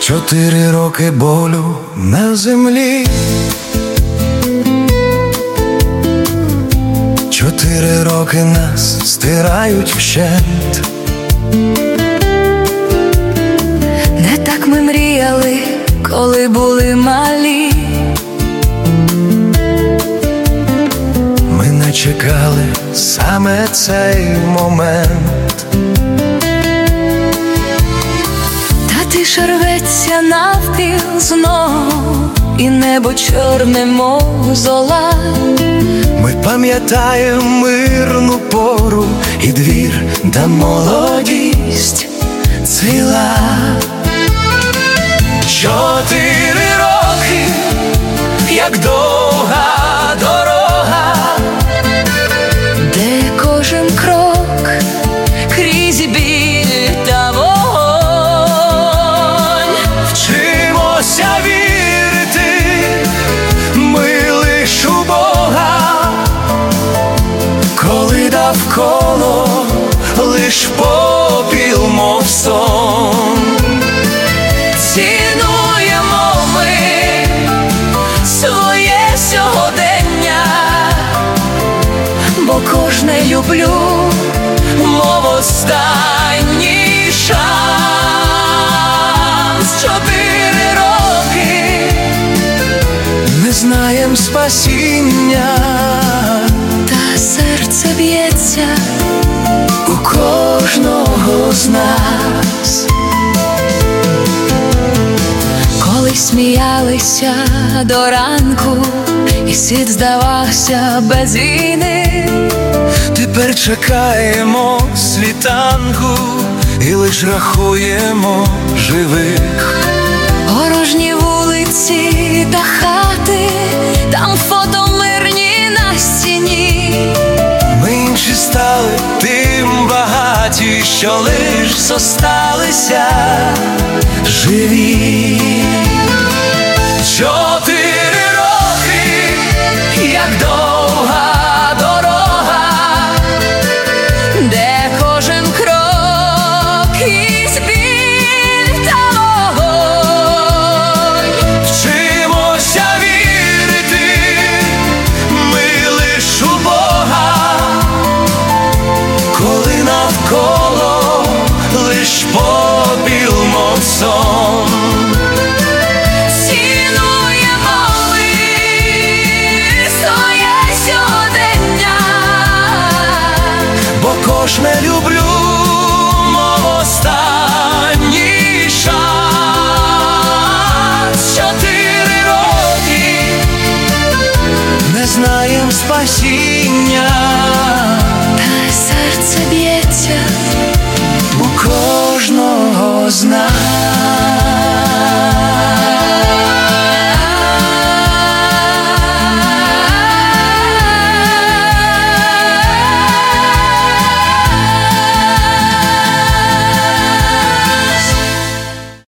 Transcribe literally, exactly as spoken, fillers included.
Чотири роки болю на землі, чотири роки нас стирають вщент. Не так ми мріяли, коли були малі. Ми не чекали саме цей момент. Та тиша рветься навпіл знов, і небо чорне, мов зола. Ми пам'ятаємо мирну пору і двір, де молодість цвіла. Чотири роки, як довга дорога, де кожен крок крізь біль та вогонь. Вчимося вірити ми лиш у Бога, коли навколо лиш попіл, мов сон. Цінуємо ми своє сьогодення, бо кожне люблю, мов останній шанс. Чотири роки Не знаєм спасіння, та серце б'ється у кожного з нас. Колись сміялися до ранку, і світ здавався без війни. Тепер чекаємо світанку і лиш рахуємо живих. Порожні вулиці та хати, там фото мирні на стіні. Ми інші стали тим багаті, що лиш зосталися живі. Чотири роки, як довга дорога, Де кожен крок із біль та вогонь. вчимося вірити ми лиш у Бога, коли навколо лиш попіл, мов сон. Цінуємо ми своє сьогодення, Бо кожне люблю, мов останній шанс. Чотири роки не знаєм спасіння, та серце б'ється у кожного з нас.